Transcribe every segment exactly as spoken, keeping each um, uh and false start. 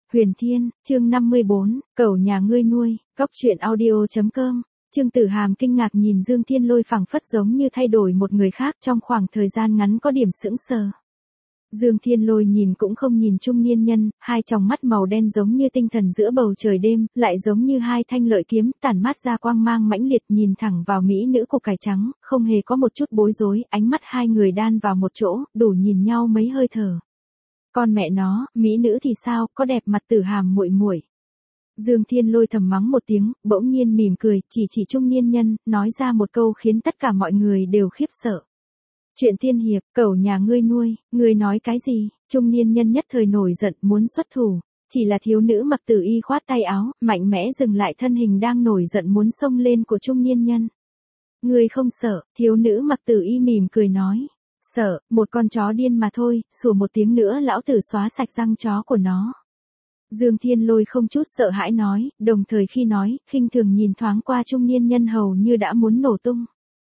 Huyền Thiên, chương năm mươi bốn, cẩu nhà ngươi nuôi, Cóc truyện audio chấm com. Trương Tử Hàm kinh ngạc nhìn Dương Thiên Lôi phảng phất giống như thay đổi một người khác trong khoảng thời gian ngắn có điểm sững sờ. Dương Thiên Lôi nhìn cũng không nhìn trung niên nhân, hai tròng mắt màu đen giống như tinh thần giữa bầu trời đêm, lại giống như hai thanh lợi kiếm, tản mát ra quang mang mãnh liệt nhìn thẳng vào mỹ nữ cục cải trắng, không hề có một chút bối rối, ánh mắt hai người đan vào một chỗ, đủ nhìn nhau mấy hơi thở. Con mẹ nó, mỹ nữ thì sao, có đẹp mặt Tử Hàm muội muội. Dương Thiên Lôi thầm mắng một tiếng, bỗng nhiên mỉm cười, chỉ chỉ trung niên nhân, nói ra một câu khiến tất cả mọi người đều khiếp sợ. Chuyện tiên hiệp, cẩu nhà ngươi nuôi, ngươi nói cái gì? Trung niên nhân nhất thời nổi giận muốn xuất thủ, chỉ là thiếu nữ mặc tử y khoát tay áo, mạnh mẽ dừng lại thân hình đang nổi giận muốn xông lên của trung niên nhân. Ngươi không sợ, thiếu nữ mặc tử y mỉm cười nói. Sợ, một con chó điên mà thôi, sủa một tiếng nữa lão tử xóa sạch răng chó của nó. Dương Thiên Lôi không chút sợ hãi nói, đồng thời khi nói, khinh thường nhìn thoáng qua trung niên nhân hầu như đã muốn nổ tung.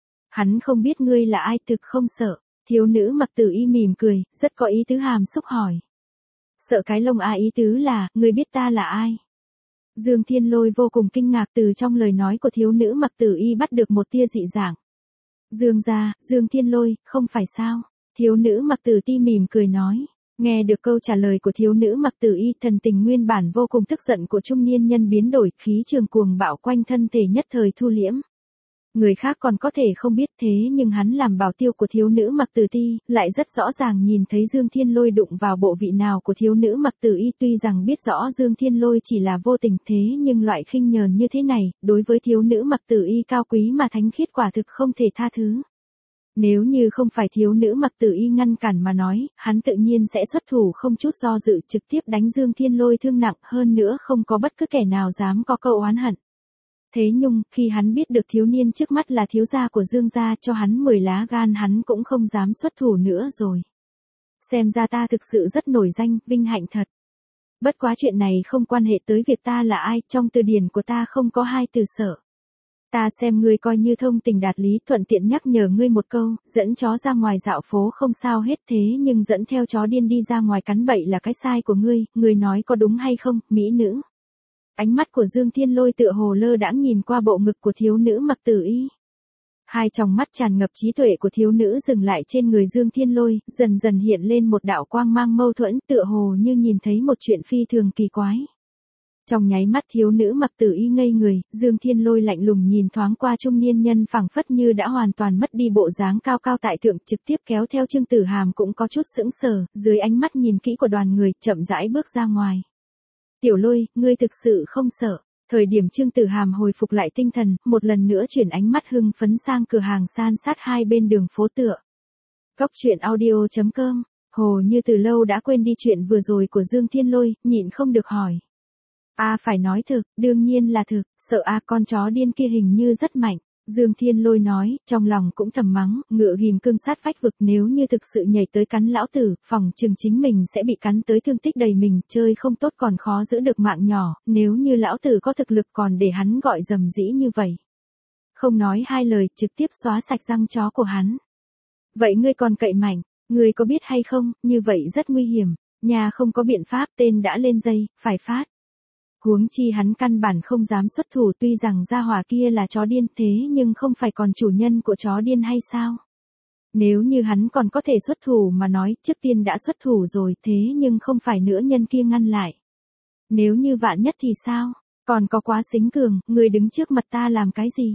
Hắn không biết ngươi là ai, thực không sợ. Thiếu nữ mặc tử y mỉm cười, rất có ý tứ hàm xúc hỏi. Sợ cái lông à, ý tứ là, ngươi biết ta là ai? Dương Thiên Lôi vô cùng kinh ngạc từ trong lời nói của thiếu nữ mặc tử y bắt được một tia dị dạng. Dương gia, Dương Thiên Lôi, không phải sao? Thiếu nữ mặc tử ti mỉm cười nói. Nghe được câu trả lời của thiếu nữ mặc tử y, thần tình nguyên bản vô cùng tức giận của trung niên nhân biến đổi, khí trường cuồng bạo quanh thân thể nhất thời thu liễm. Người khác còn có thể không biết thế nhưng hắn làm bảo tiêu của thiếu nữ mặc tử ti, lại rất rõ ràng nhìn thấy Dương Thiên Lôi đụng vào bộ vị nào của thiếu nữ mặc tử y, tuy rằng biết rõ Dương Thiên Lôi chỉ là vô tình thế nhưng loại khinh nhờn như thế này, đối với thiếu nữ mặc tử y cao quý mà thánh khiết quả thực không thể tha thứ. Nếu như không phải thiếu nữ mặc tử y ngăn cản mà nói, hắn tự nhiên sẽ xuất thủ không chút do dự trực tiếp đánh Dương Thiên Lôi thương nặng, hơn nữa không có bất cứ kẻ nào dám có câu oán hận. Thế nhưng, khi hắn biết được thiếu niên trước mắt là thiếu gia của Dương gia cho hắn mười lá gan hắn cũng không dám xuất thủ nữa rồi. Xem ra ta thực sự rất nổi danh, vinh hạnh thật. Bất quá chuyện này không quan hệ tới việc ta là ai, trong từ điển của ta không có hai từ sợ. Ta xem ngươi coi như thông tình đạt lý, thuận tiện nhắc nhở ngươi một câu, dẫn chó ra ngoài dạo phố không sao hết, thế nhưng dẫn theo chó điên đi ra ngoài cắn bậy là cái sai của ngươi, ngươi nói có đúng hay không, mỹ nữ? Ánh mắt của Dương Thiên Lôi tựa hồ lơ đãng nhìn qua bộ ngực của thiếu nữ mặc tử y. Hai tròng mắt tràn ngập trí tuệ của thiếu nữ dừng lại trên người Dương Thiên Lôi, dần dần hiện lên một đạo quang mang mâu thuẫn, tựa hồ như nhìn thấy một chuyện phi thường kỳ quái. Trong nháy mắt thiếu nữ mặc tử y ngây người, Dương Thiên Lôi lạnh lùng nhìn thoáng qua trung niên nhân phảng phất như đã hoàn toàn mất đi bộ dáng cao cao tại thượng, trực tiếp kéo theo Trương Tử Hàm cũng có chút sững sờ, dưới ánh mắt nhìn kỹ của đoàn người, chậm rãi bước ra ngoài. Tiểu Lôi, ngươi thực sự không sợ. Thời điểm Trương Tử Hàm hồi phục lại tinh thần, một lần nữa chuyển ánh mắt hưng phấn sang cửa hàng san sát hai bên đường phố tựa. Cóc truyện audio chấm com, hồ như từ lâu đã quên đi chuyện vừa rồi của Dương Thiên Lôi, nhịn không được hỏi. A à, phải nói thực, đương nhiên là thực, sợ a à, con chó điên kia hình như rất mạnh. Dương Thiên Lôi nói, trong lòng cũng thầm mắng, ngựa ghim cương sát vách vực, nếu như thực sự nhảy tới cắn lão tử, phòng chừng chính mình sẽ bị cắn tới thương tích đầy mình, chơi không tốt còn khó giữ được mạng nhỏ, nếu như lão tử có thực lực còn để hắn gọi dầm dĩ như vậy. Không nói hai lời, trực tiếp xóa sạch răng chó của hắn. Vậy ngươi còn cậy mạnh, ngươi có biết hay không, như vậy rất nguy hiểm, nhà không có biện pháp, tên đã lên dây, phải phát. Huống chi hắn căn bản không dám xuất thủ, tuy rằng gia hỏa kia là chó điên thế nhưng không phải còn chủ nhân của chó điên hay sao? Nếu như hắn còn có thể xuất thủ mà nói, trước tiên đã xuất thủ rồi, thế nhưng không phải nữa nhân kia ngăn lại. Nếu như vạn nhất thì sao? Còn có quá xính cường, người đứng trước mặt ta làm cái gì?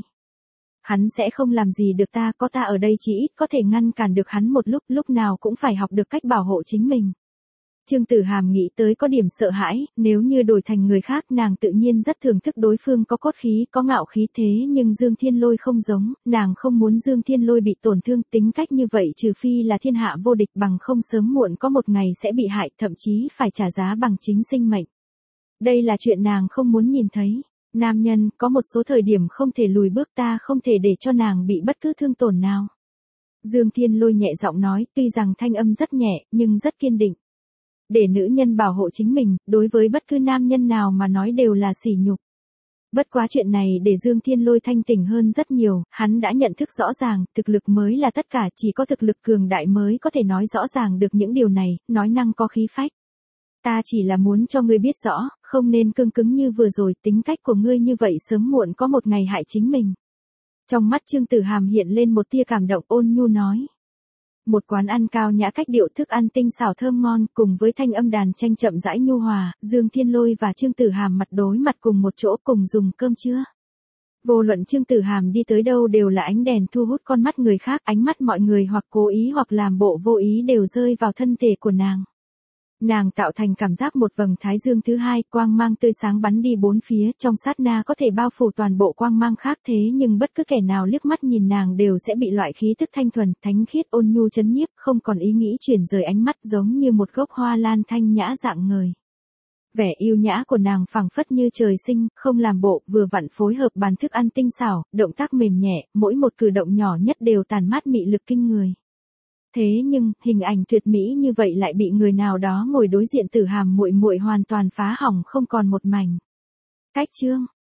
Hắn sẽ không làm gì được ta, có ta ở đây chỉ ít có thể ngăn cản được hắn một lúc, lúc nào cũng phải học được cách bảo hộ chính mình. Trương Tử Hàm nghĩ tới có điểm sợ hãi, nếu như đổi thành người khác nàng tự nhiên rất thưởng thức đối phương có cốt khí, có ngạo khí thế nhưng Dương Thiên Lôi không giống, nàng không muốn Dương Thiên Lôi bị tổn thương, tính cách như vậy trừ phi là thiên hạ vô địch bằng không sớm muộn có một ngày sẽ bị hại, thậm chí phải trả giá bằng chính sinh mệnh. Đây là chuyện nàng không muốn nhìn thấy. Nam nhân, có một số thời điểm không thể lùi bước, ta không thể để cho nàng bị bất cứ thương tổn nào. Dương Thiên Lôi nhẹ giọng nói, tuy rằng thanh âm rất nhẹ, nhưng rất kiên định. Để nữ nhân bảo hộ chính mình, đối với bất cứ nam nhân nào mà nói đều là sỉ nhục. Bất quá chuyện này để Dương Thiên Lôi thanh tỉnh hơn rất nhiều, hắn đã nhận thức rõ ràng, thực lực mới là tất cả, chỉ có thực lực cường đại mới có thể nói rõ ràng được những điều này, nói năng có khí phách. Ta chỉ là muốn cho ngươi biết rõ, không nên cương cứng như vừa rồi, tính cách của ngươi như vậy sớm muộn có một ngày hại chính mình. Trong mắt Trương Tử Hàm hiện lên một tia cảm động, ôn nhu nói. Một quán ăn cao nhã, cách điệu thức ăn tinh xảo thơm ngon, cùng với thanh âm đàn tranh chậm rãi nhu hòa, Dương Thiên Lôi và Trương Tử Hàm mặt đối mặt cùng một chỗ cùng dùng cơm trưa. Vô luận Trương Tử Hàm đi tới đâu đều là ánh đèn thu hút con mắt người khác, ánh mắt mọi người hoặc cố ý hoặc làm bộ vô ý đều rơi vào thân thể của nàng. Nàng tạo thành cảm giác một vầng thái dương thứ hai, quang mang tươi sáng bắn đi bốn phía, trong sát na có thể bao phủ toàn bộ quang mang khác, thế nhưng bất cứ kẻ nào liếc mắt nhìn nàng đều sẽ bị loại khí tức thanh thuần, thánh khiết ôn nhu chấn nhiếp, không còn ý nghĩ chuyển rời ánh mắt, giống như một gốc hoa lan thanh nhã dạng ngời. Vẻ yêu nhã của nàng phảng phất như trời sinh, không làm bộ, vừa vặn phối hợp bàn thức ăn tinh xảo, động tác mềm nhẹ, mỗi một cử động nhỏ nhất đều tàn mát mị lực kinh người. Thế nhưng, hình ảnh tuyệt mỹ như vậy lại bị người nào đó ngồi đối diện Tử Hàm muội muội hoàn toàn phá hỏng không còn một mảnh. Cách chương